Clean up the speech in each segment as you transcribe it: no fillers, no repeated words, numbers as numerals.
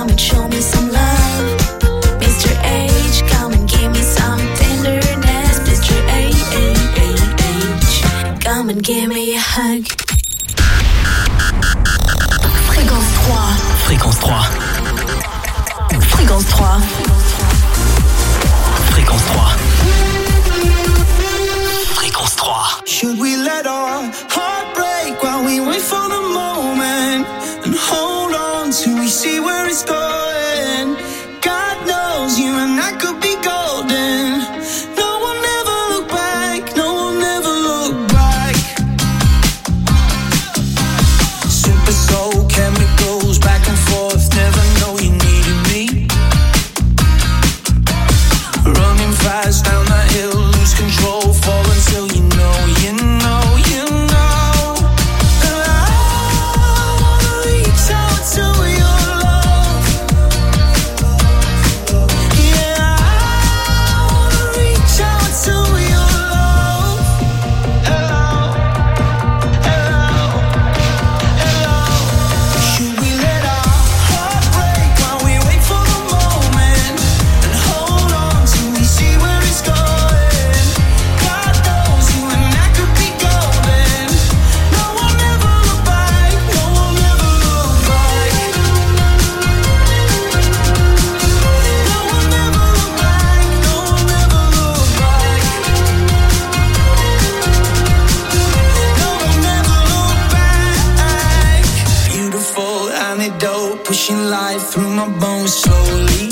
come and show me some love. Mr. H, come and give me some tenderness. Mr. H, come and give me a hug. Fréquence 3. Fréquence 3. Fréquence 3. Fréquence 3. Fréquence 3. Should we let our heart break while we wait for the moment and hold on till we see where it's going? God knows you and I could be golden. No one ever look back, no one ever look back. Super soul chemicals back and forth, never know you needed me. Running fast down that hill, lose control, fall until you know, you know, you know. And I wanna reach out to your love. Yeah, I wanna reach out to your love. Hello, hello, hello. Should we let our heart break while we wait for the moment and hold on till we see where it's going? God knows you and I could be golden. No one ever look back, no one ever look back. No one ever look back, no one ever look back. No one ever look back. Beautiful antidote, pushing life through my bones slowly.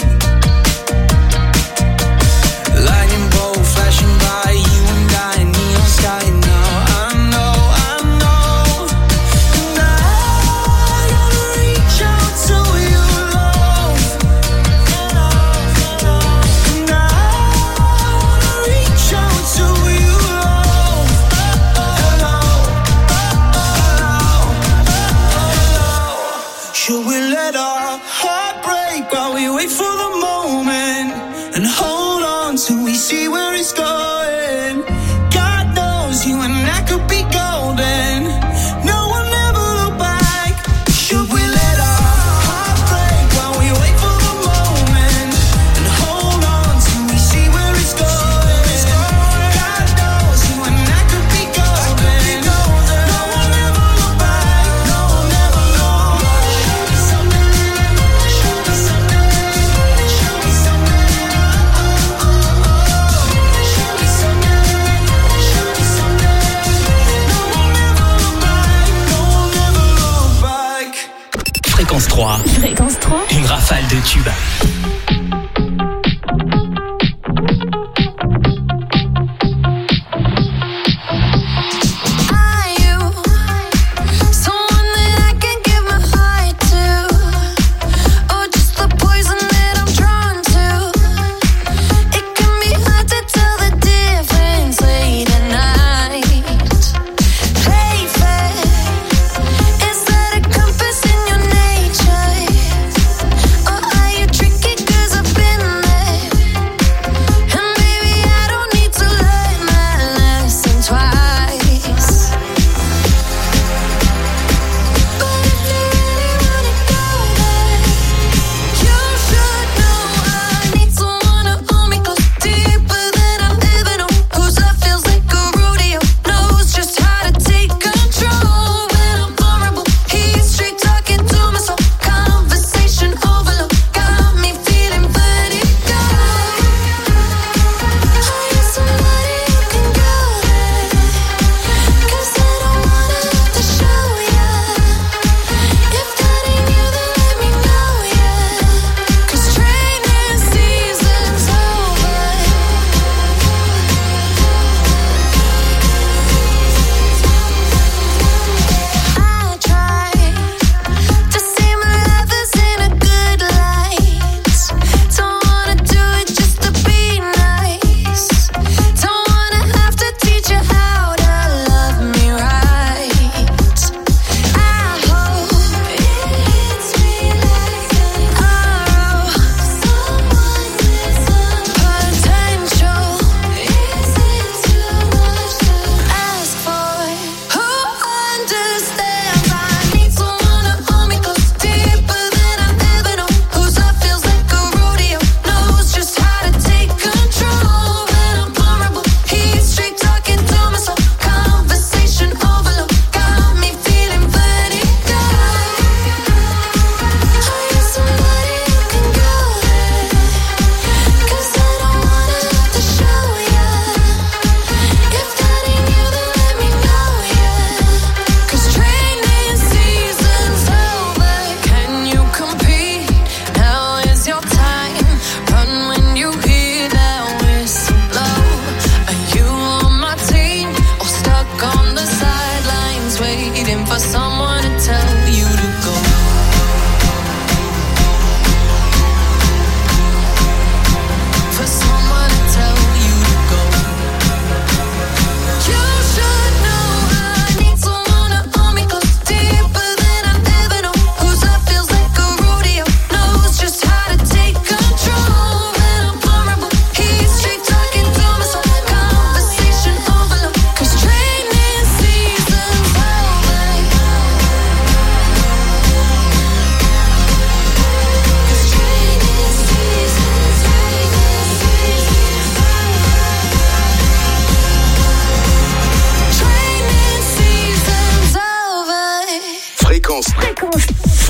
Lightning bolt flashing by, you and I, neon sky now. I know, I know. And I gotta reach out to your love. And I wanna reach out to your love. Hello, hello. Should we let our heart break while we wait for the moment and hold on till we see where it's going? God knows you and I could be golden. No one ever look back. Should we let our heart break while we wait for the moment and hold on till we see where it's going? God knows you and I could be golden. No one ever look back. No one ever look back. Show me something. Show me something. Show me something. Show me something. No one ever look back. No one ever look back. Fréquence 3. Fréquence 3. Une rafale de tubes. Are you someone that I can give my heart to, or just the poison that I'm drawn to? It can be hard to tell the difference late at night. Play fair, is that a compass in your nature, or are you tricking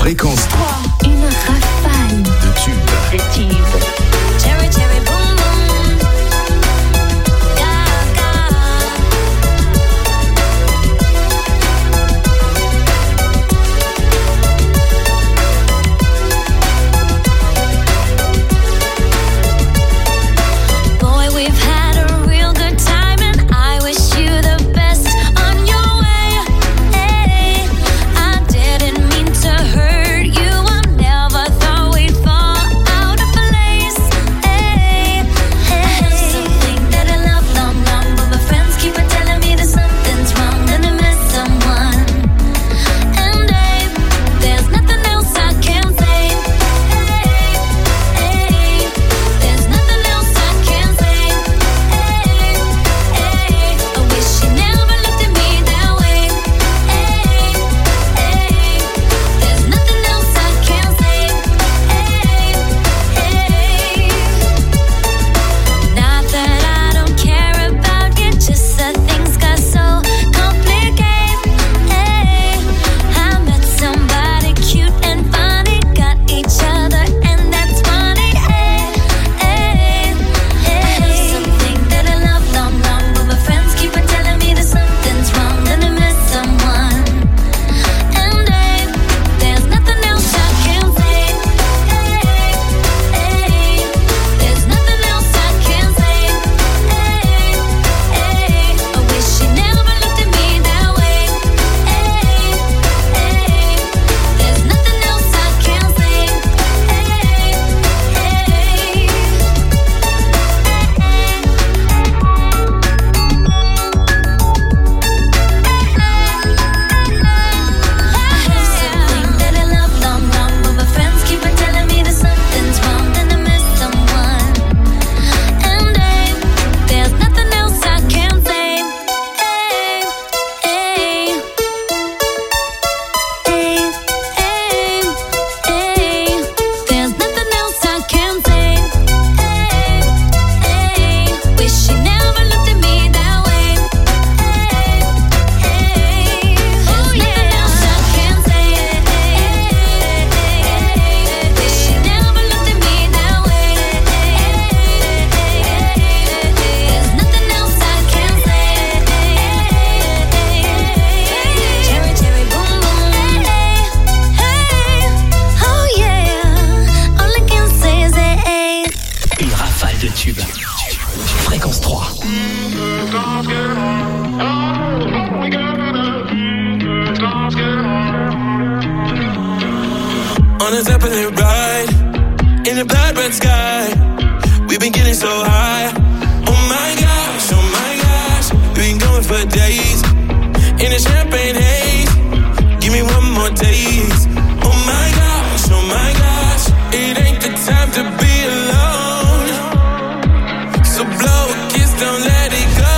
Fréquence 3. Une rafale de tubes. de tubes. Cherry, cherry, boom, boom. Boy, we've had a real good time, and I wish you the best on your way. Hey, I didn't mean to hurt you. I never thought we'd fall out of place. Hey, hey. I have something that I love long, long, but my friends keep on telling me that something's wrong and I miss someone. And hey, there's nothing else I can say. Hey, hey, there's nothing else I can say. Hey, hey, I wish you never looked at me that way. Hey, hey, there's nothing else I can say. Hey, hey, not that I don't care about you, just that things got so complicated. Hey, I met somebody cute and funny, got each other, and that's funny. Hey, hey, hey. I have something that I love long, long, but my friends keep on telling me that something's wrong and I miss someone. And hey, there's nothing else I can say. Hey, hey, there's nothing else I can say. Hey, hey, I wish you never looked at me that way. Hey, hey, there's nothing else I can say. I have something that I love long, long, but my friends keep on telling me that something's wrong and I miss someone. And hey, there's nothing else I can say. Hey, hey, hey, hey, hey, there's nothing else I can say. Hey, hey, wish you never looked at me that way. Hey, hey, there's nothing else I can say. Hey, wish you never looked at me that way. There's nothing else I can say. Cherry, cherry, boom, boom. Hey, oh yeah, all I can say is hey. Une rafale de tubes. Fréquence 3. On a Zeppelin ride in the blood red sky. We've been getting so high. Oh my gosh, we've been going for days in a champagne haze. Give me one more taste. Oh my gosh, it ain't the time to be alone. So blow a kiss, don't let it go.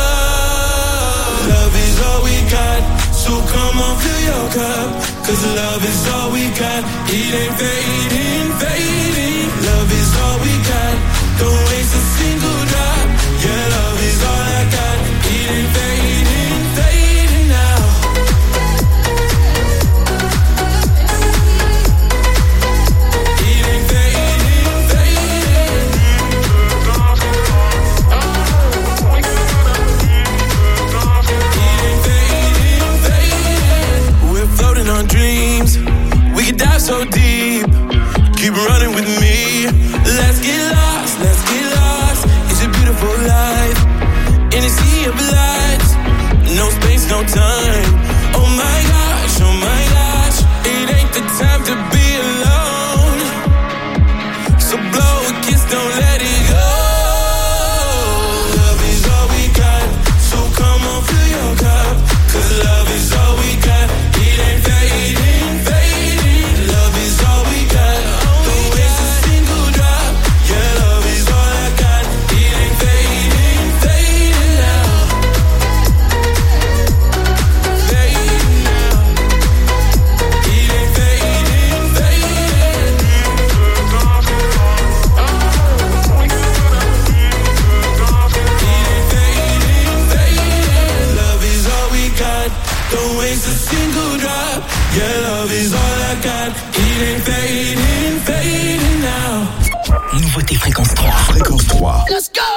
Love is all we got, so come on, fill your cup. 'Cause love is all we got. It ain't fading, fading. Love is all we got. Don't waste a single drop. Yeah, love is all I got. It ain't fading, fading now. It ain't fading, fading. It ain't fading, fading. We're floating on dreams. We could dive so deep. Keep running with me. Let's get lost, let's get lost. It's a beautiful life. In a sea of lights. No space, no time. Oh my gosh, it ain't the time to be alone. So blow a kiss, don't let it go. Love is all we got. So come on, fill your cup. 'Cause love is all we got. It ain't fading, fading. Love is all we got. Don't waste a single drop. Yeah, love is all I got. It ain't fading, fading now. Let's go.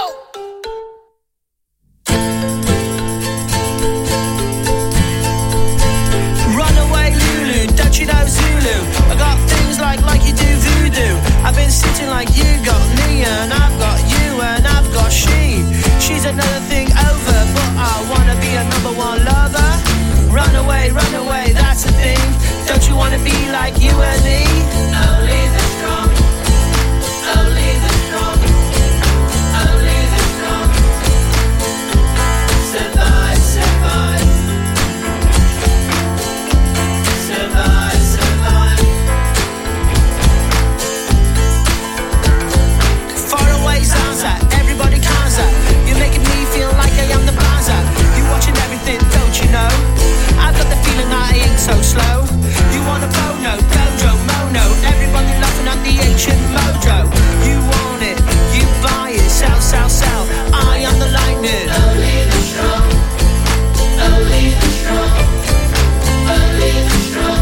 Runaway Lulu, don't you know Zulu? I got things like you do voodoo. I've been sitting like you got me, and I've got you, and I've got she. She's another thing over, but I wanna be a number one lover. Run away, that's the thing. Don't you wanna be like you and me? Only the strong, only the strong, only the strong. Survive, survive. Survive, survive. Far away Zanza, everybody canza. You're making me feel like I am the banza. You watching everything, don't you know? I've got the feeling that I ain't so slow. You want a bono, dojo, mono. Everybody laughing at the ancient mojo. You want it, you buy it, sell, sell, sell. I am the lightning. Only the strong, only the strong, only the strong.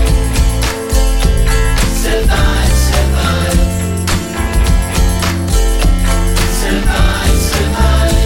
Survive, survive. Survive, survive.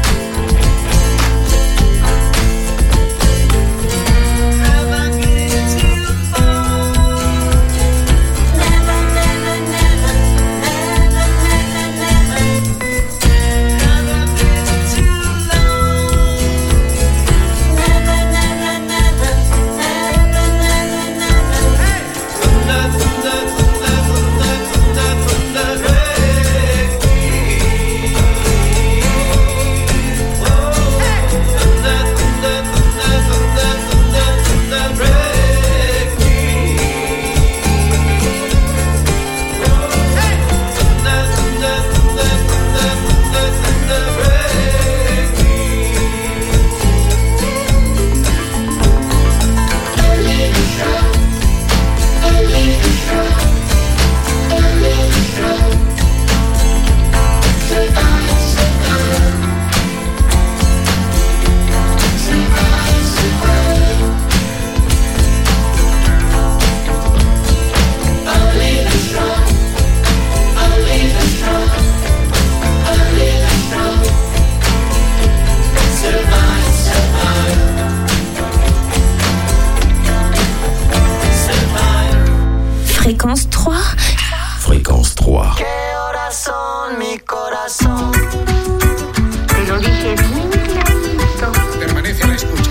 Fréquence 3. Fréquence 3. ¿Qué horas son, mi corazón? Te lo dije bien clarito. Permanece a la escucha.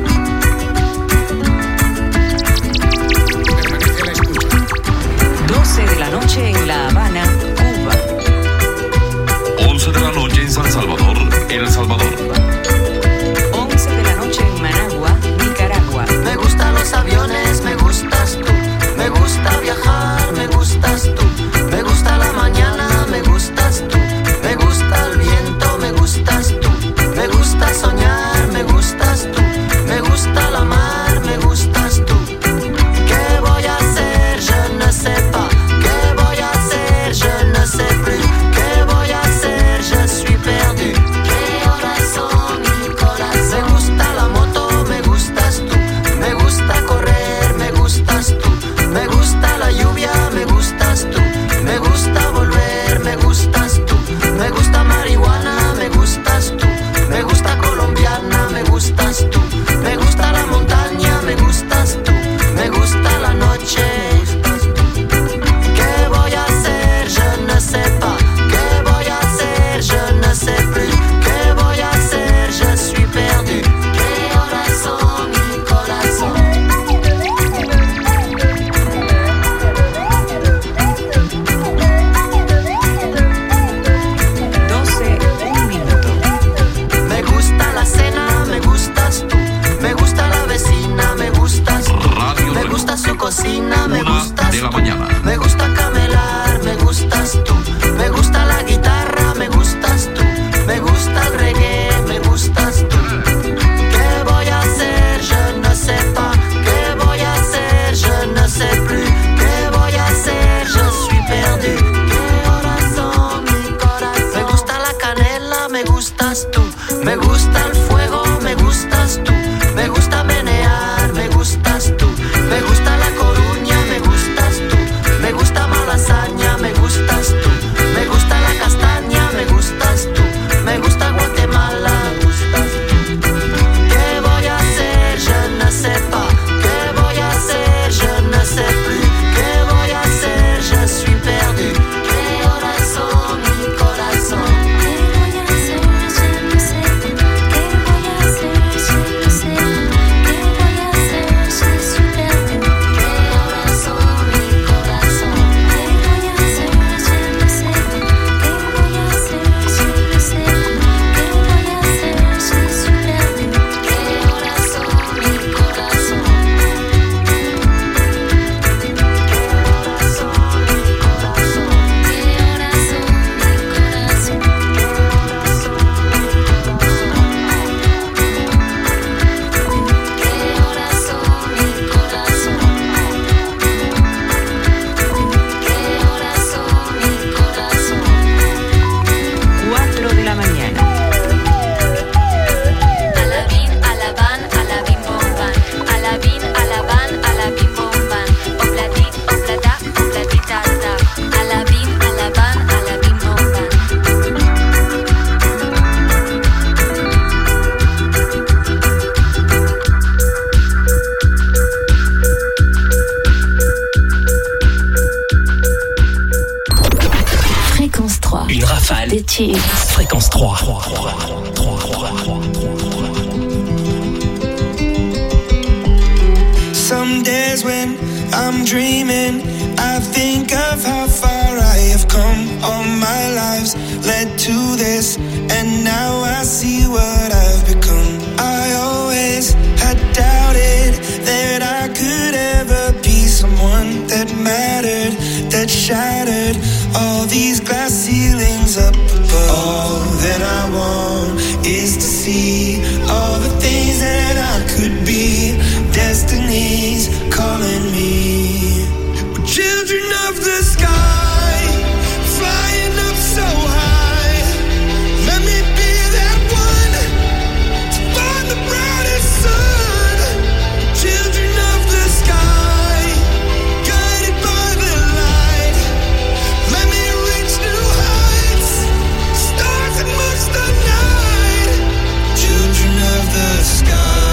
Permanece a la escucha. 12 de la noche en La Habana, Cuba. 11 de la noche en San Salvador, El Salvador. 11 de la noche en Managua, Nicaragua. Me gustan los aviones, me gustas tú. Me gusta viajar, me gustas tú. Me gusta la mañana, me gustas tú. Me gusta el viento, me gustas tú. Me gusta soñar, me gustas tú. Me gusta la mar, me gustas tú. ¿Qué voy a hacer? Je ne sais pas. ¿Qué voy a hacer? Je ne sais plus. ¿Qué voy a hacer? Je suis perdu. ¿Qué horas son, mi corazón? Me gusta la moto, me gustas tú. Me gusta correr, me gustas tú. Me gusta la lluvia, me gustas tú. Me gusta volver, me gustas tú. Me gusta marihuana, me gustas tú. Me gusta colombiana, me gustas tú. Me gusta la montaña, me gustas tú. Me gusta la noche. ¿Qué voy a hacer? Je ne sais pas. ¿Qué voy a hacer? Je ne sais plus. ¿Qué voy a hacer? Je suis perdu. ¿Qué horas son, mi corazón? 12, un minuto. Me gusta la cena, me gustas tú. Me gusta la vecina, me gustas tú. Radio Me Reloj. gusta su cocina, me 1 gustas de la tú. mañana. Me gusta camelar, me gustas tú. Me gusta la guitarra, me gustas tú. Me gusta el reggae, me gustas tú. ¿Qué voy a hacer? Je ne sais pas. ¿Qué voy a hacer? Je ne sais plus. ¿Qué voy a hacer? Je suis perdu. ¿Qué horas son, mi corazón? Me gusta la canela, me gustas tú. Me gusta el fuego, me gustas tú. Me gusta menear, me gustas tú. Me gusta la Coruña, me gustas tú. Me gusta Malasaña, me gustas tú. Me gusta la castaña, me gustas tú. 3. Une rafale des tubes. Fréquence 3. Some days when I'm dreaming, I think of how far I have come. All my lives led to this, and now I see what I've become. I always had doubted that I could ever be someone that mattered, that shattered all these glass ceilings up above. All that I want is to see all the things that I could be. Destiny's calling me. We're children of the sky, flying up so high. Let me be that one to find the brightest sun. Children of the sky, guided by the light. Let me reach new heights, stars amongst the night. Children of the sky.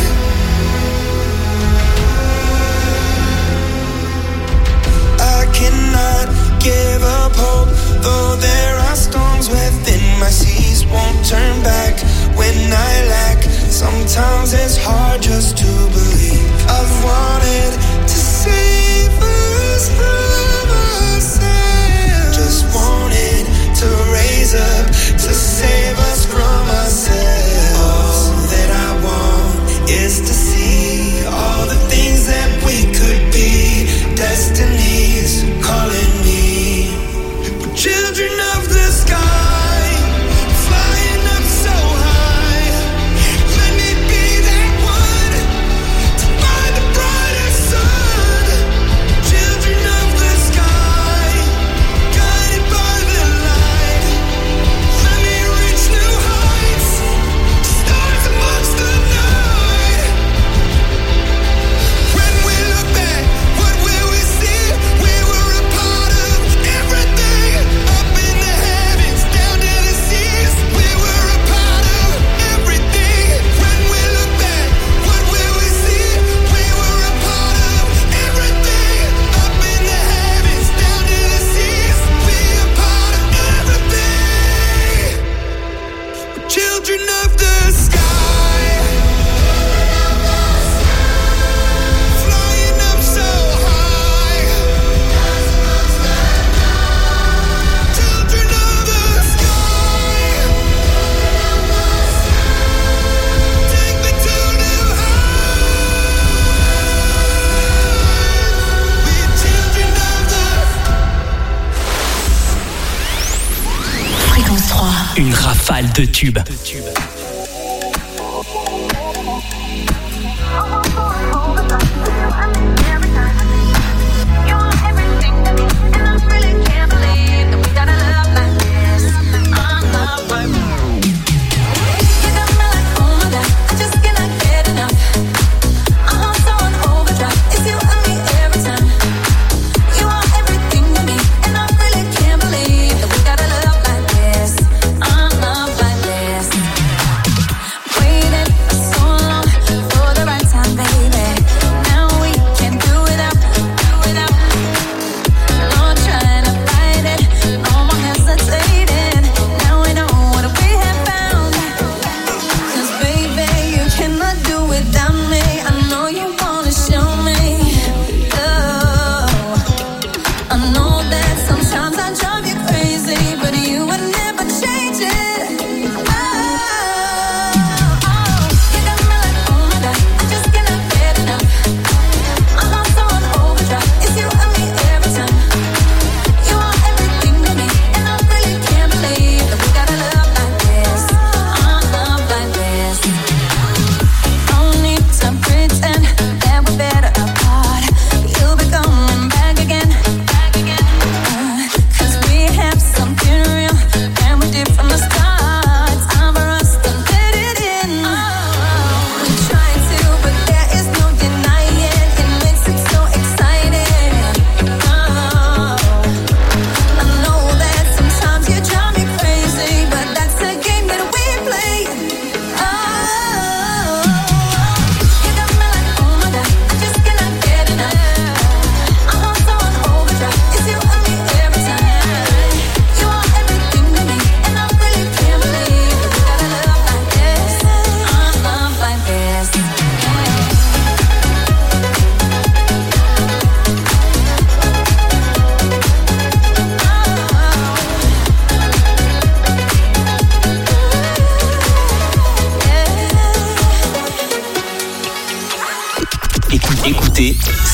Cannot give up hope, though there are storms within my seas. Won't turn back when I lack. Sometimes it's hard just to believe. I've wanted to save us from ourselves. Just wanted to raise up to save us from ourselves. All that I want is to see all the things that we could be. Destiny's calling me. We're children of the sky, flying up so high. Let me be that one to find the brightest sun. Children of the sky, guided by the light. Let me reach new heights, stars amongst the night. When we look back, what will we see? We were a part of everything, up in the heavens, down to the seas. We were a part of everything. When we look back, what will we see? We were a part of everything, up in the heavens, down to the seas. We a part of everything. We're children of the sky, flying up so high. Children of the sky, take me to new heights. We're children of the Fréquence 3. Une rafale de tubes.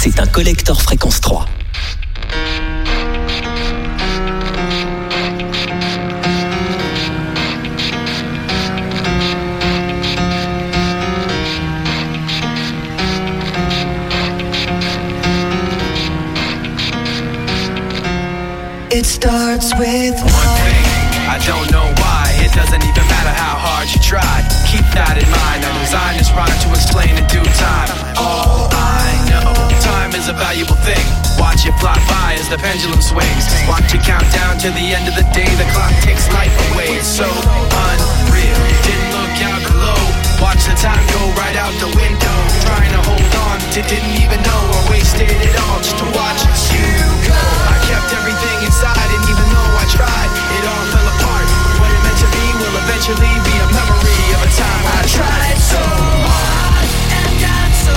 C'est un collector fréquence 3. It starts with one thing, I don't know why. It doesn't even matter how hard you try. Keep that in mind. I designed this rhyme to explain in due time. All I know, time is a valuable thing. Watch it fly by as the pendulum swings. Watch it count down to the end of the day. The clock takes life away. It's so unreal. Didn't look out below. Watch the time go right out the window. Trying to hold on to didn't even know I wasted it all just to watch you go. I kept everything inside, and even though I tried, it all fell apart. What it meant to be will eventually be a memory of a time when I tried so hard and got so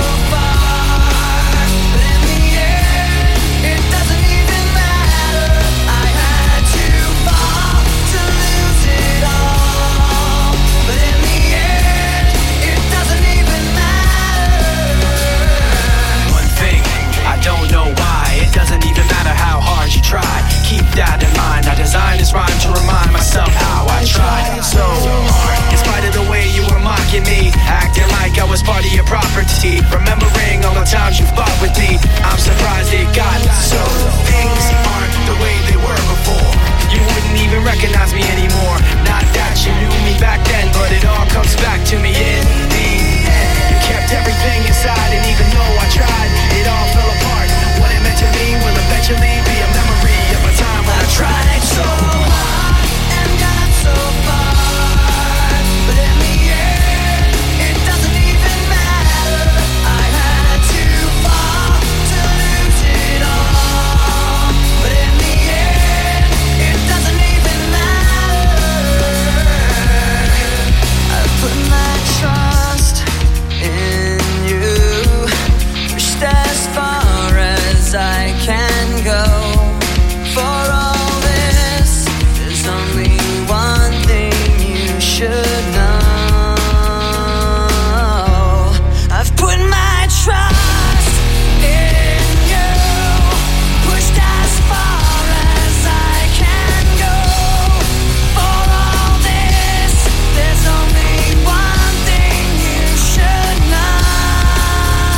far, but in the end, it doesn't even matter. I had to fall to lose it all, but in the end, it doesn't even matter. One thing, I don't know why. It doesn't even matter how hard you try. Keep that in mind. I designed this rhyme to remind myself how I tried so hard. In spite of the way you were mocking me, acting like I was part of your property, remembering all the times you fought with me, I'm surprised it got so. Things aren't the way they were before. You wouldn't even recognize me anymore. Not that you knew me back then, but it all comes back to me in the end. You kept everything inside, and even though I tried, it all fell apart. What it meant to me will eventually be a memory of a time when I tried so hard and got so far, but in the end, it doesn't even matter. I had to fall to lose it all, but in the end, it doesn't even matter. I put my trust in you, pushed as far as I can go. For all this, there's only one thing you should know. I've put my trust in you, pushed as far as I can go. For all this, there's only one thing you should know.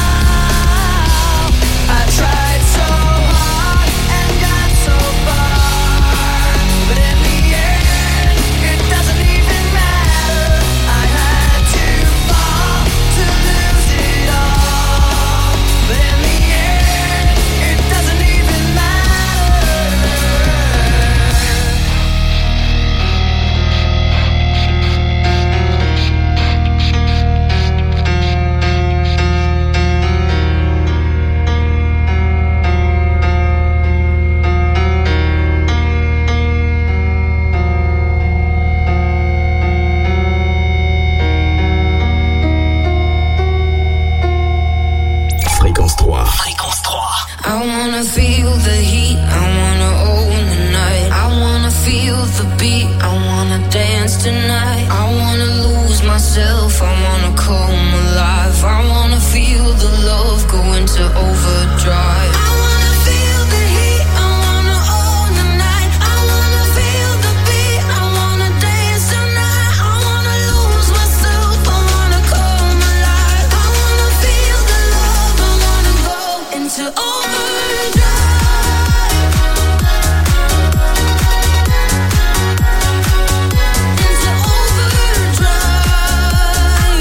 I tried so hard and got so far, but in the end, it doesn't even matter. I had to fall to lose it all, but in the end, it doesn't even matter. Fréquence 3. Fréquence 3. I wanna feel the heat, I wanna own the night. I wanna feel the beat, I wanna dance tonight. I wanna lose myself, I wanna come alive. I wanna feel the love go into overdrive. I wanna feel the heat, I wanna own the night. I wanna feel the beat, I wanna dance tonight. I wanna lose myself, I wanna come alive. I wanna feel the love, I wanna go into overdrive. Into overdrive.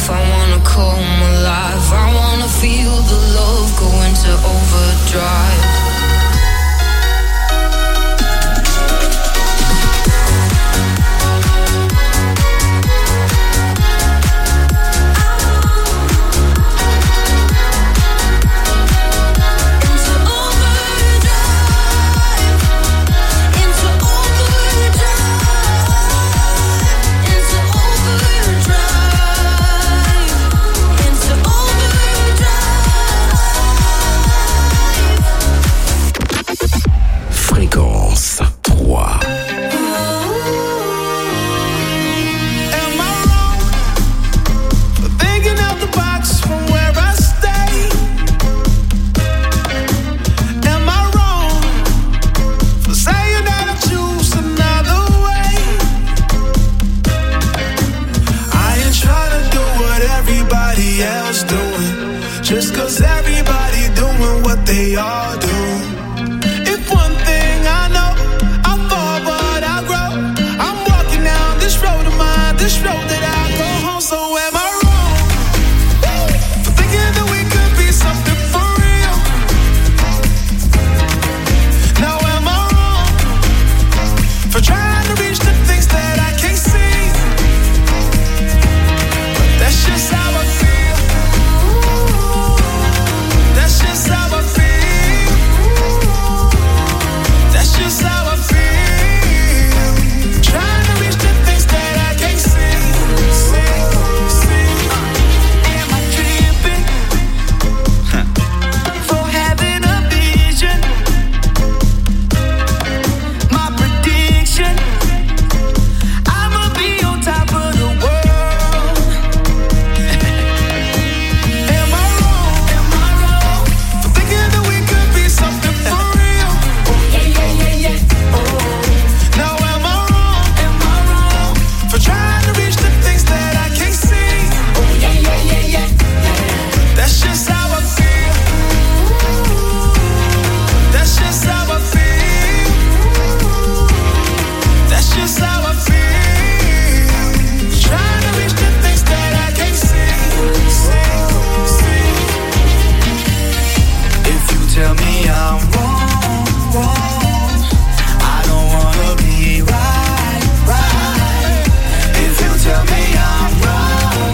life. I wanna come alive. I wanna feel the love go into overdrive. Fréquence 3. Just cause everybody doing what they all do. If one thing I know, I fall but I grow. I'm walking down this road of mine, this road that I go home. So am I wrong for thinking that we could be something for real? Now am I wrong for trying to reach the things that I can't see? But that's just how I feel. That's just how I feel. That's just how I feel. Trying to reach the things that I can't see. Am I tripping for having a vision? My prediction, I'ma be on top of the world. Am I wrong? Am I wrong for thinking that we could be something for real? Yeah. Now am I wrong for trying to reach the things that I can't see? Yeah. That's just how I feel. That's just how I feel. That's just how I feel. Trying to reach the things that I can't see. If you tell me I'm wrong, I don't wanna be right. If you tell me I'm wrong,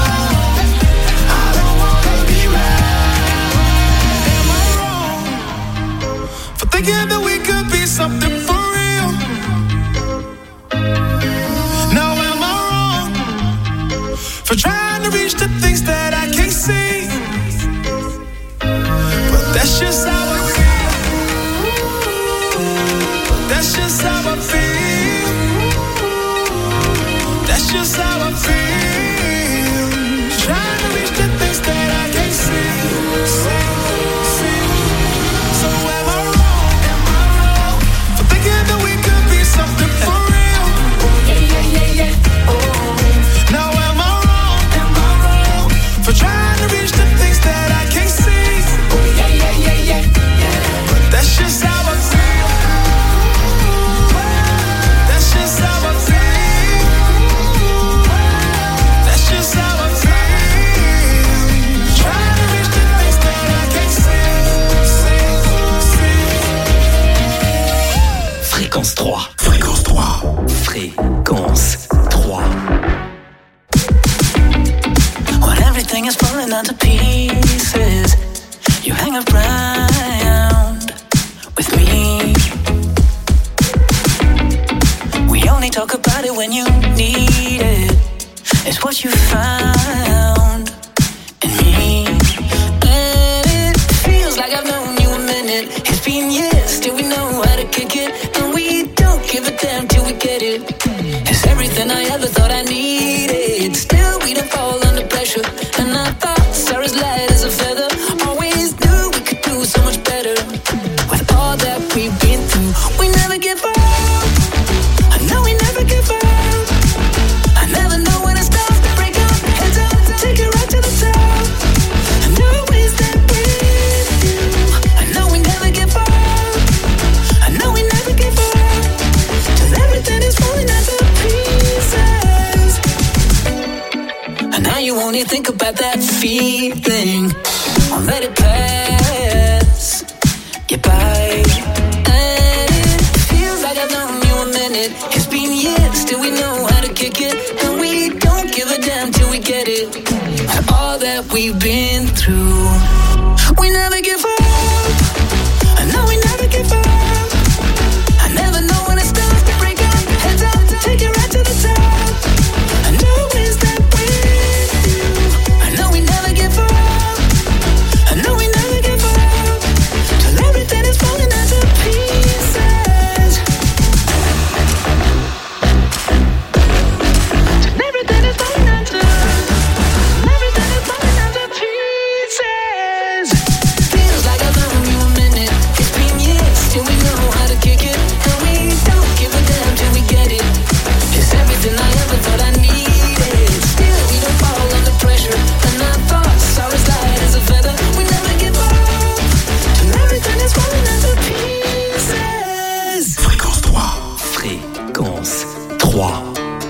I don't wanna be right. Am I wrong for thinking that we could be something for real? Now am I wrong for trying to reach the things that I can't see? But that's just how I feel. That's just how I feel. That's just how I feel. Trying to reach the things that I can't see. So am I wrong for thinking that we could be something for real? Yeah. Now am I wrong for trying to reach the things that I can't see? Yeah. But that's just how I feel. That's just how I feel. That's just how I feel. Trying to reach the things that I can't see. Fréquence 3. Fréquence 3. Fréquence 3. When everything is falling into pieces, you hang around with me. We only talk about it when you need it. It's what you found in me. And it feels like I've known you a minute. It's been years, still we know how to kick it. And we don't give a damn till we get it. It's everything I ever thought I needed. Still we don't fall under pressure. And I thought Sarah's light as a feather. Always knew we could do so much better. With all that we've been through, we never give up. I know we never give up. I never know when it starts to break up. Heads up, take it right to the top. I know it's that with you. I know we never give up. I know we never give up. Till everything is falling out. only think about that feeling. I'll let it pass you by. And it feels like I've known you a minute. It's been years, still we know how to kick it. And we don't give a damn till we get it. And all that we've been through, we never give up. I know we never give up. I never know when it starts to break up. Heads up, take it right to the top. I know it's that with you. I know we never give up. I know we never give up. Till everything is falling out to pieces. Till everything is falling out to. Everything is falling out to pieces. Feels like I've known you a minute. It's been years, still we know how to kick it. And we don't give a damn till we get it. It's everything I ever thought I needed. Still we don't fall under pressure. And our thoughts are as light as a feather. We never give up. Till everything is falling out to pieces. Fréquence 3. Fréquence 3.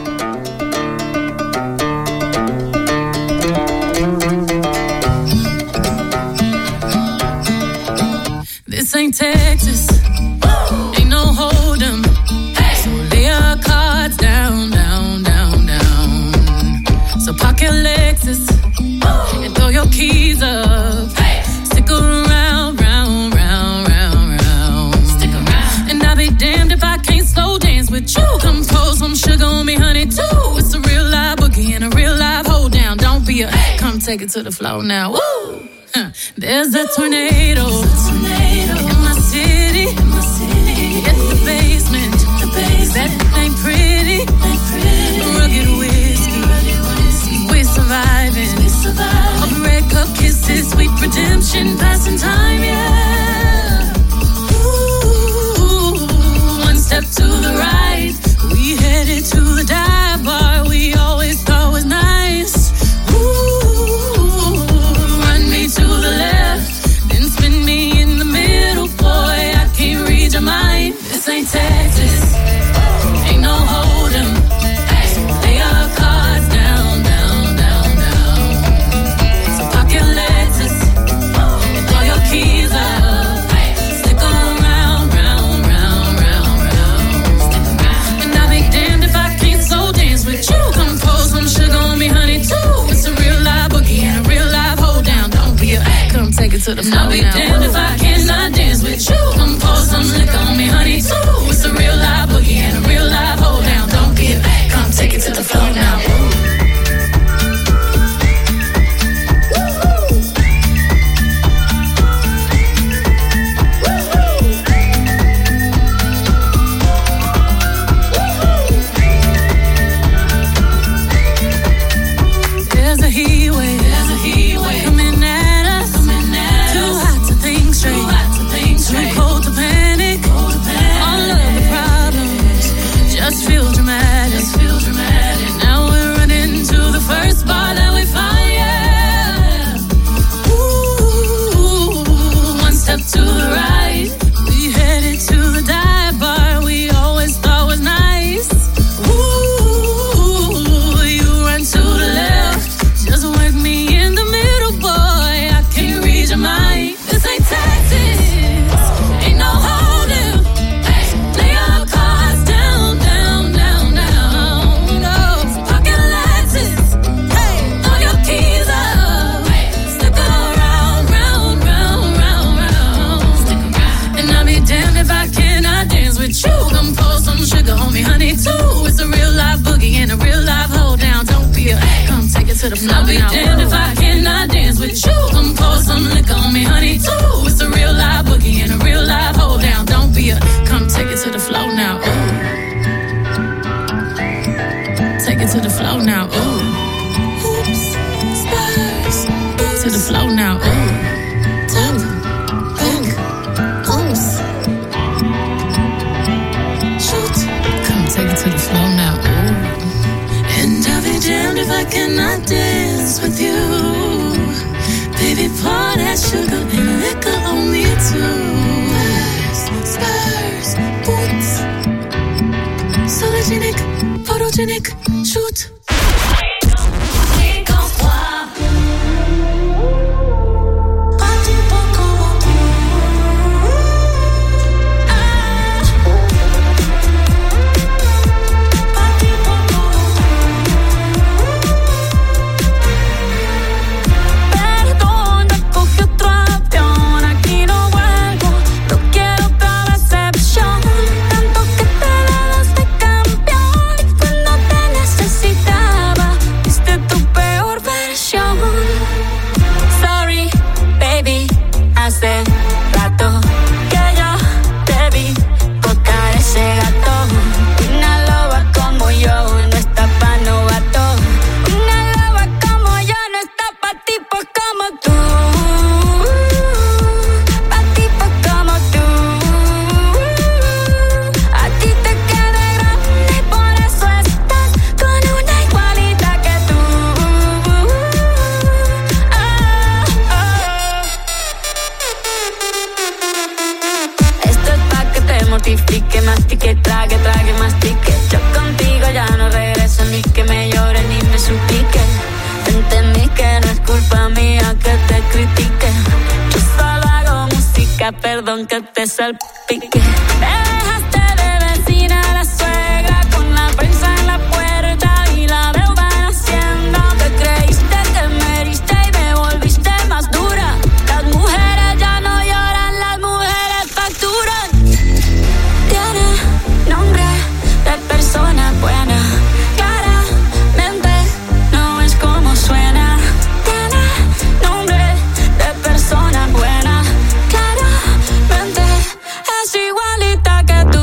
This ain't Texas, ain't no hold'em. So lay your cards down, down, down, down. So park your Lexus and throw your keys up. Stick around, round, round, round, round. Stick around. And I'll be damned if I can't slow dance with you. Come pour some sugar on me, honey, too. It's a real live boogie and a real live hold down. Don't be a come take it to the floor now. Woo! There's a tornado in my city. At the basement. That ain't pretty. Rugged whiskey. We're surviving. A red cup kisses, sweet redemption, passing time, yeah. Ooh, one step to the right. We headed to the dive bar we always thought was nice. To the left, then spin me in the middle, boy. I can't read your mind. This ain't Texas, ain't no hold'em. So lay your cards down, down, down, down. So park your Lexus and throw your keys up. Stick around, round, round, round, round. Stick around. And I'll be damned if I can't slow dance with you. Come pour some sugar on me, honey, too. It's a real live boogie and a real live hold down. Come take it to the floor now. I'll be damned if I cannot dance with you. Come pour some liquor on me, honey, too. It's a real live boogie and a real live hold down. Don't be a come take it to the floor now. There's a heat wave coming at us. Too hot to think straight. Too cold to panic. All of the problems just feel dramatic. Now we're running to the first bar that we find, yeah. Ooh, one step to the right. We headed to the dive bar we always thought was nice. Ooh, you run to the left. Just work me in the middle, boy. I can't read your mind. This ain't Texas, ain't no hold'em. Lay your cards down, down, down, down. No, park your Lexus, throw your keys up. Stick around, round, round, round, round. And I'll be damned if I cannot dance with you. Come pour some sugar on me, honey, too. It's a real live boogie and a real live hold down. Don't be a come take it to the floor. I'll be damned if I cannot dance with you. Come pour some liquor on me, honey, too. It's a real live boogie and a real live hold down. Don't be a come take it to the floor now. Ooh. Take it to the floor now. Ooh. Oops, spurs. To the floor now. Ooh. Oops. Shoot. Come take it to the floor now. Ooh. And I'll be damned if I cannot dance with you. Baby, pour that sugar and liquor on me too. Spurs, boots. Sologenic, photogenic, shoot. Fréquence 3. suegra, perdón que te salpique. Me dejaste de vecina a la suegra con la prensa en la puerta y la deuda en Hacienda. Te creíste que me heriste y me volviste más dura. Las mujeres ya no lloran, las mujeres facturan. Tiene nombre de persona buena, claramente no es como suena. Tiene nombre de persona buena, claramente es igualita que tú.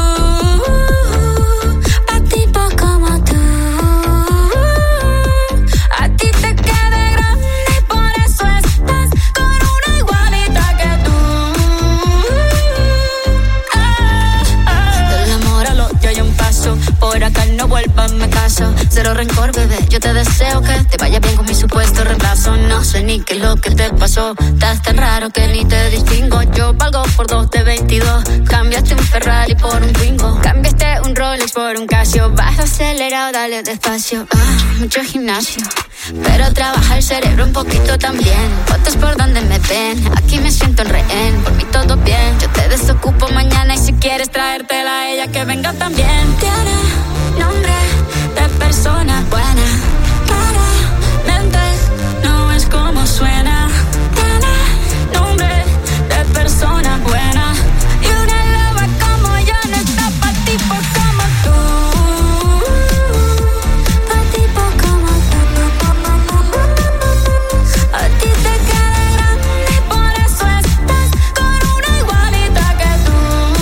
Pa' tipo como tú, a ti te queda grande y por eso estás con una igualita que tú. Del amor al odio hay un paso, por acá no vuelvas, me caso. Cero rencor, bebé, yo te deseo que te vaya bien con mi supuesto reemplazo. No sé ni qué es lo que te pasó, estás tan raro que ni te distingo. Yo valgo por 2 de 22, cambiaste un Ferrari por un Twingo, cambiaste un Rolex por un Casio. Vas acelerado, dale despacio. Mucho gimnasio, pero trabaja el cerebro un poquito también. Fotos por donde me ven, aquí me siento en rehén. Por mí todo bien, yo te desocupo mañana y si quieres traértela a ella que venga también. Tiene nombre de persona buena, claramente no es como suena. Tiene nombre de persona buena y una loba como yo no está pa' tipo como tú. Pa' tipo como tú. A ti te queda grande y por eso estás con una igualita que tú.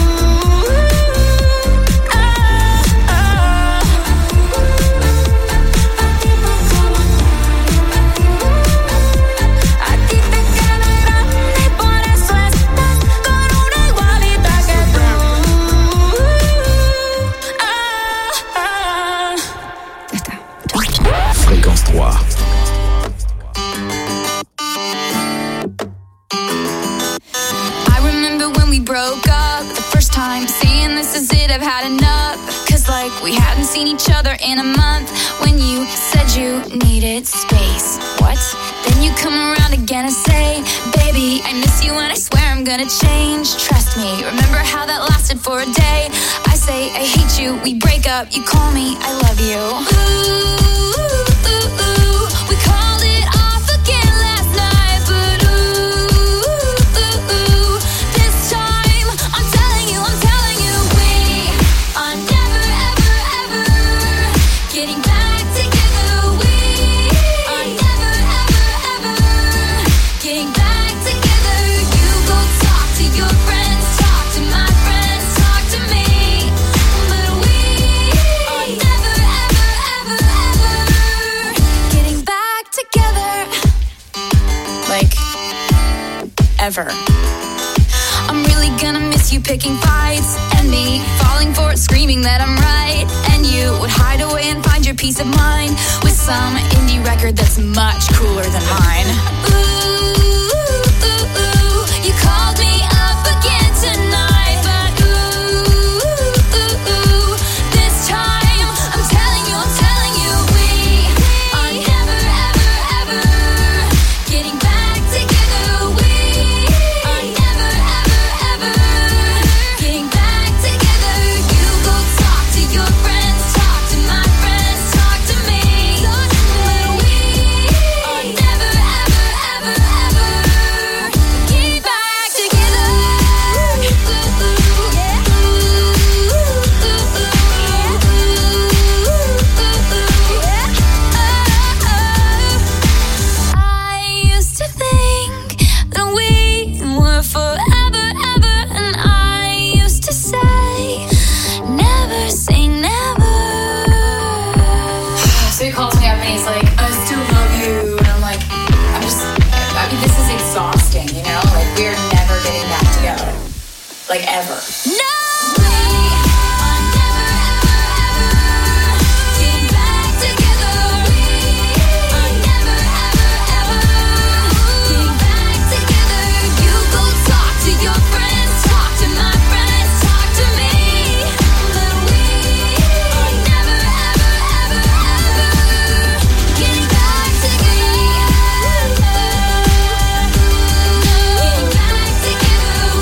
A ti te queda grande y por eso estás con una igualita que tú. Ya está. Fréquence 3. I remember when we broke up the first time, saying this is it, I've had enough. Cause like we hadn't seen each other in a month. When you said you needed space, what? Then you come around again and say, baby, I miss you and I swear I'm gonna change. Trust me, remember how that lasted for a day? I say I hate you, we break up, you call me, I love you. Ooh, we called it off again last night, but this time I'm telling you, we are never, ever, ever getting back together. We are never, ever, ever getting back together. You go talk to your friends, talk to my friends, talk to me, but we are never, ever, ever, ever getting back together. Like, ever. I'm really gonna miss you picking fights and me falling for it, screaming that I'm right. And you would hide away and find your peace of mind with some indie record that's much cooler than mine. Ooh, you called me up again tonight, but this time I'm telling you, we are never, ever, ever getting back together. We are never, ever, ever getting back together. You go talk to your friends, talk to my friends, talk to me, but we are never, ever, ever, ever get back together. I used to think that we were forever, ever, and I used to say, never say never. So he calls me up and he's like, I still love you. And I'm like, I mean, this is exhausting, you know? Like, we're never getting back together. Like, ever. No! We are never, ever, ever getting back together. We are never, ever, ever getting back together. You go talk to your friends, talk to my friends, talk to me, but we are never, ever, ever, ever getting back together. Getting back together.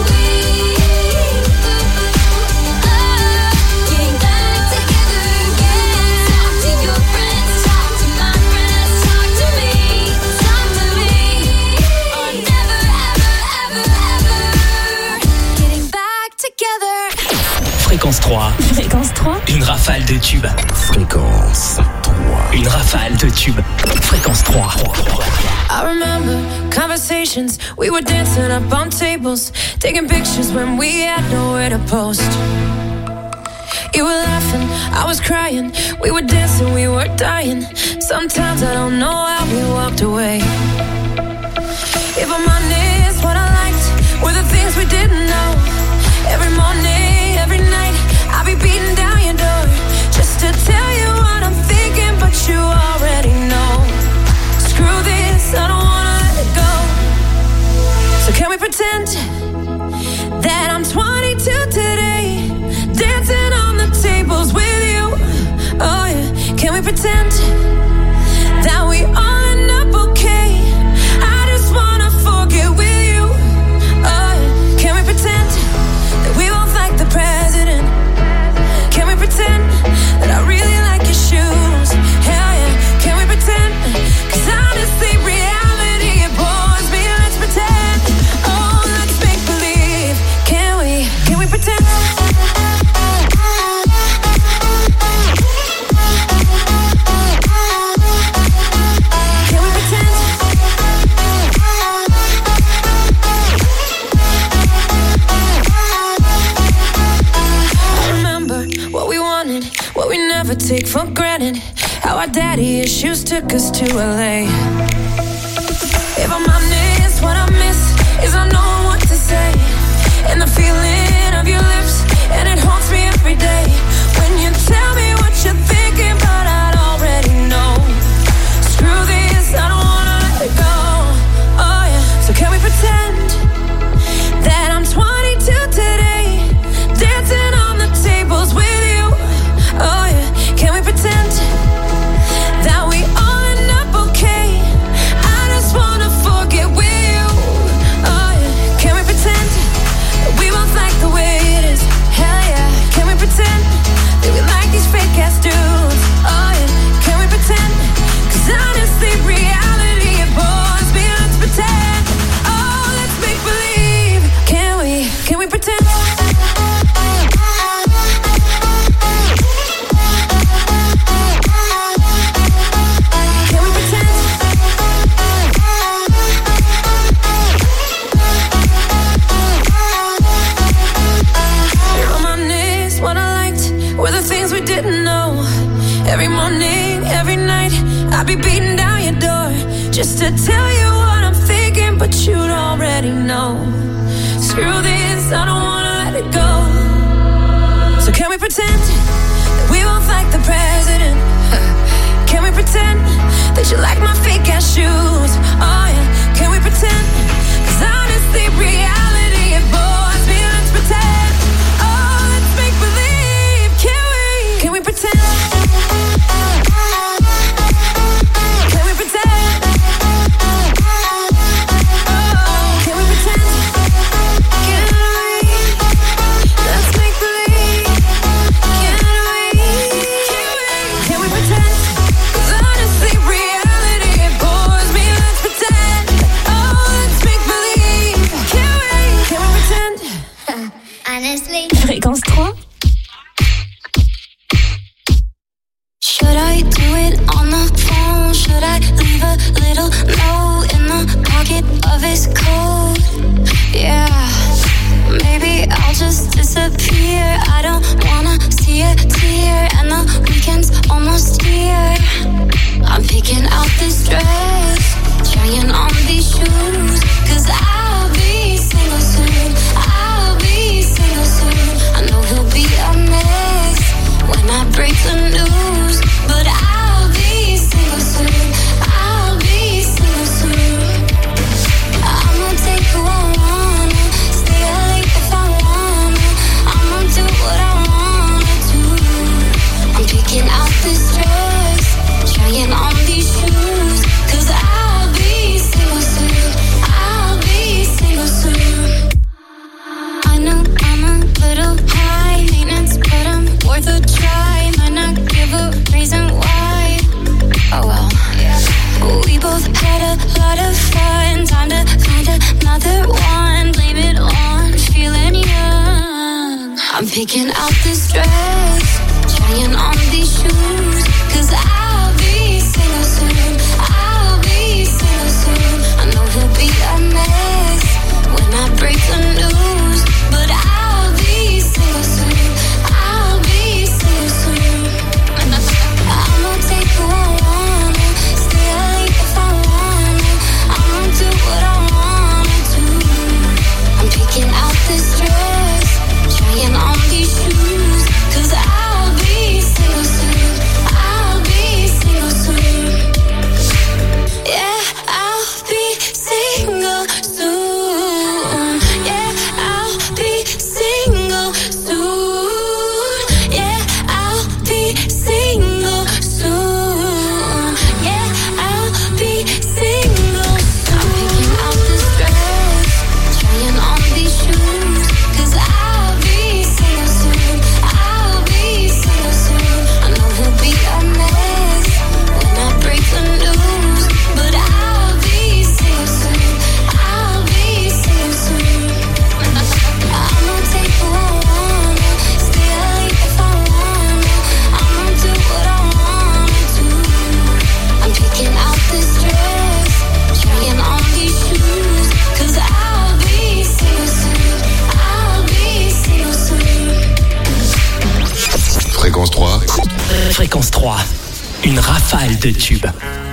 rafale de tubes. Fréquence 3. Une rafale de tubes. Fréquence 3. I remember conversations, we were dancing up on tables, taking pictures when we had nowhere to post. You were laughing, I was crying, we were dancing, we were dying. Sometimes I don't know how we walked away. If I'm honest, what I liked were the things we didn't know. Every morning, every night, I'll be beating down your door just to tell you what I'm thinking, but you already know. Screw this, I don't wanna let it go. So can we pretend that I'm 22 today, dancing on the tables with you? Oh yeah, can we pretend that we all end up okay? I just wanna forget with you. Oh yeah, can we pretend that we both like the president? Can we pretend that I really like your shoes? Hell yeah, can we pretend? 'Cause honestly, reality, it bores me. Let's pretend. Oh, let's make believe. Can we pretend? What we never take for granted. How our daddy issues took us to LA. If I'm honest, what I miss is I know what to say. And the feeling of your lips, and it haunts me every day. When you tell me what you're thinking, but I already know. Screw this, I don't wanna let it go. Oh yeah, so can we pretend that I'm 22 today, dancing on the tables with you? Oh yeah, can we pretend that we all end up okay? I just wanna forget with you. Oh yeah, can we pretend that we both like the way it is? Hell yeah, can we pretend that we like these fake ass dudes? Oh yeah, can we pretend? 'Cause honestly, reality, it bores me. Let's pretend. Oh, let's make believe. Can we pretend? Every morning, every night, I'll be beating down your door just to tell you what I'm thinking, but you'd already know. Screw this, I don't wanna let it go. So can we pretend that we both like the president? Can we pretend that you like my fake ass shoes? Oh yeah, can we pretend? 'Cause honestly, reality, it bores me. Let's pretend. Oh, let's make believe. Can we pretend? Fréquence 3. Should I do it on the phone? Should I leave a little note in the pocket of his coat? Yeah, maybe I'll just disappear. I don't wanna see a tear, and the weekend's almost here. I'm picking out this dress, trying on these shoes, 'cause I'll be single soon. I'll be single soon. I know he'll be a mess when I break the news, but I'll be single soon. I'll be single soon. I'ma take who I wanna, stay late if I wanna. I'ma do what I wanna do. I'm picking out this dress, trying on these shoes, 'cause I'll be single soon. I'll be single soon. I know I'm a little high maintenance, but I'm worth a try. Might not give a reason why. Oh well. We both had a lot of fun. Time to find another one. Blame it on feeling young. I'm picking out this dress, trying on Fréquence 3, une rafale de tubes.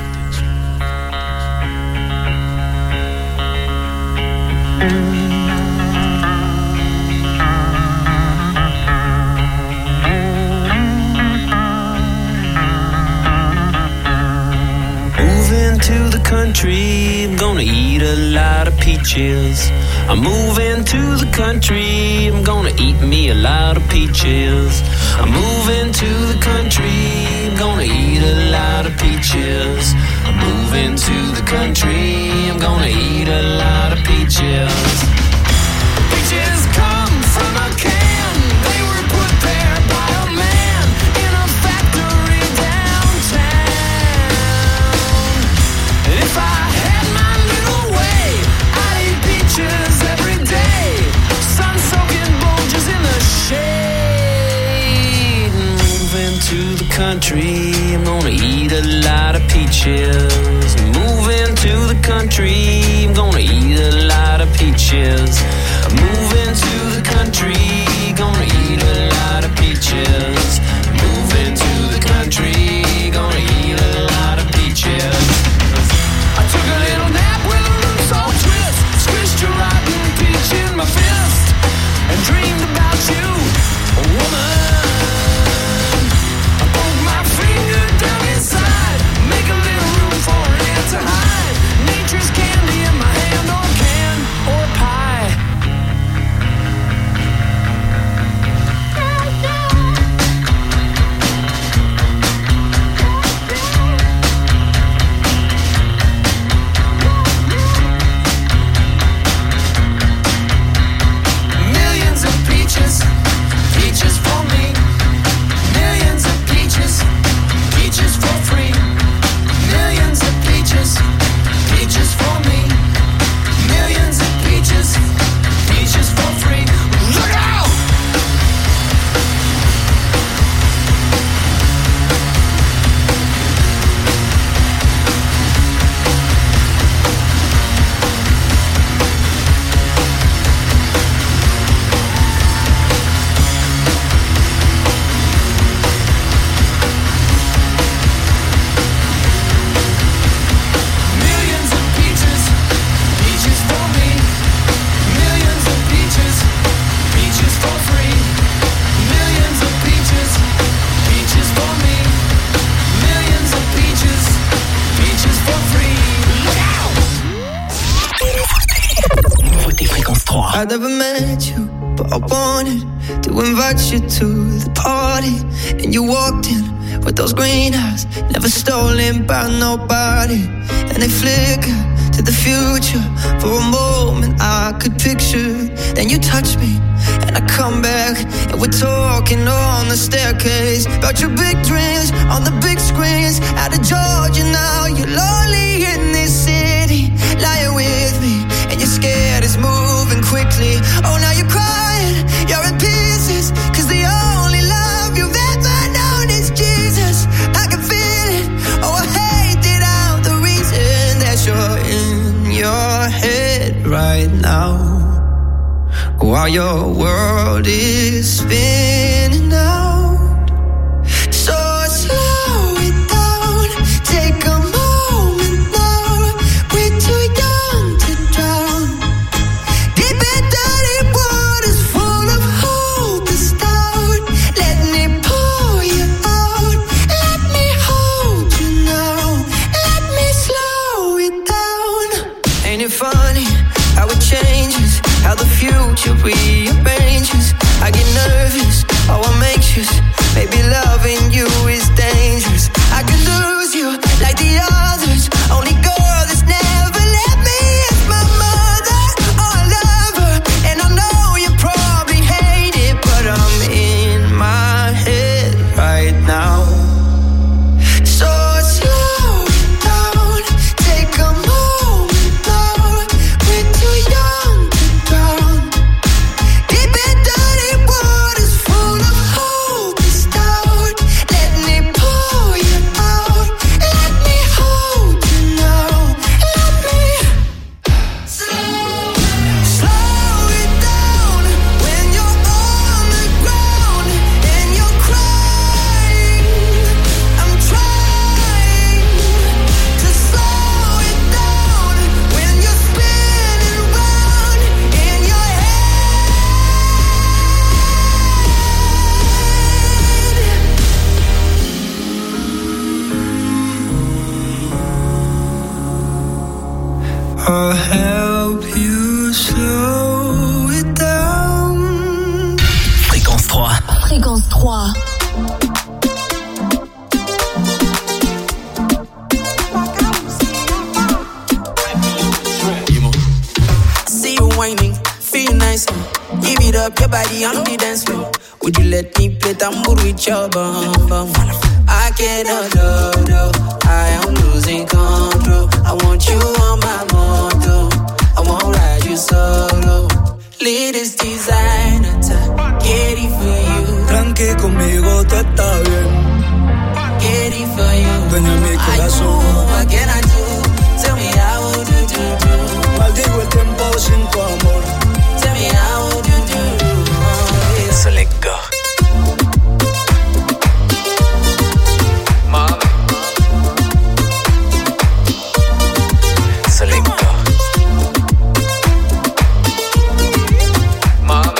Moving to the country, I'm gonna eat a lot of peaches. I'm moving to the country, I'm gonna eat me a lot of peaches. I'm moving to the country, I'm gonna eat a lot of peaches. I'm moving to the country, I'm gonna eat a lot of peaches. Peaches come from a can, they were put there by a man in a factory downtown. And if I had my little way, I'd eat peaches every day. Sun-soaking bulges in the shade. Moving to the country, I'm gonna eat a lot of peaches. Moving to the country, I'm gonna eat a lot of peaches. Moving to the country, gonna eat a lot of peaches. Moving to the country, gonna eat a lot of peaches. I took a little nap with a loose old twist, squished a rotten peach in my fist, and dreamed about you, a woman. I poke my finger down inside, make a little room for it to hide. Nature's candy in my hand, or can, or pie. Millions of peaches, peaches for me. Millions of peaches, peaches for free. Millions of peaches, peaches for me. Millions of peaches, peaches for free. Look out! Millions of peaches, peaches for me. Millions of peaches, peaches for free. Millions of peaches, peaches for me. Millions of peaches, peaches for free. Look out! Nouveauté Fréquence 3. I never met you, but I wanted to invite you to the party. And you walked in with those green eyes, never stolen by nobody. And they flicker to the future. For a moment I could picture. Then you touch me, and I come back, and we're talking on the staircase about your big dreams on the big screens. Out of Georgia now, you're lonely in this city, lying with me, and you're scared it's moving quickly. Oh, now you're crying, you're in pieces, 'cause the only love you've ever known is Jesus. I can feel it, oh, I hate it out, the reason that you're in your head right now, while your world is spinning out. So slow it down, take a moment now. We're too young to drown. Deep and dirty waters full of hope is down. Let me pull you out. Let me hold you now. Let me slow it down. Ain't it funny how it changes, how the future rearranges? I I'll help you slow it down. Fréquence 3. Fréquence 3. See you whining, feel nice. Give it up, your body on the dance floor. Would you let me play tambour with your bum bum? I cannot do, I am losing control. I want you on my moto, I won't ride you solo. Latest designer, get it for you. Tranqui, conmigo tú estás bien. Get it for you. Dueña mi corazón. What can I do? Tell me how would you do? Maldigo el tiempo sin tu amor. Tell me how would you do? So let go. Mom. So let go. Mom.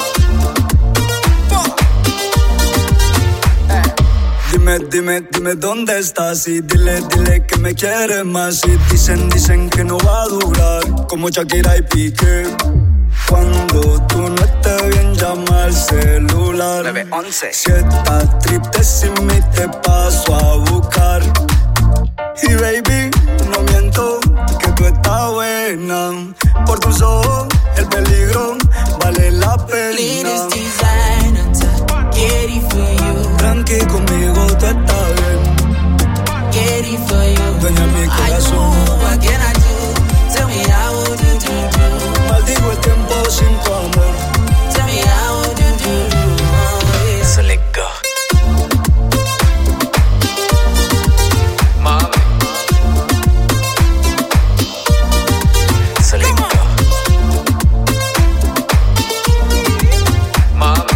Dime dónde estás y dile que me quieres más. Y dicen que no va a durar, como Shakira y Piqué. Cuando tú no estés bien, llama al celular. 911. Si estás triste sin mí, te paso a buscar. Y baby, no miento, que tú estás buena. Por tus ojos, el peligro vale la pena. Latest designer, get it for you. Tranqui, conmigo tú estás bien. Get it for you. Dueña mi corazón. What can I do? Tell me how would you do? Maldigo el tiempo sin tu amor. Tell me how would you do? So let go. Mom. So let go. Mom.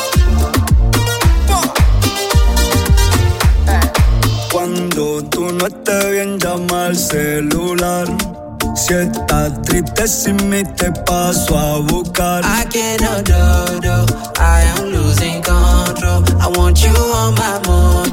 Cuando tú no estés bien, llama al celular. Si estás triste sin mí, te paso a buscar. I cannot do, I am losing control. I want you on my moon.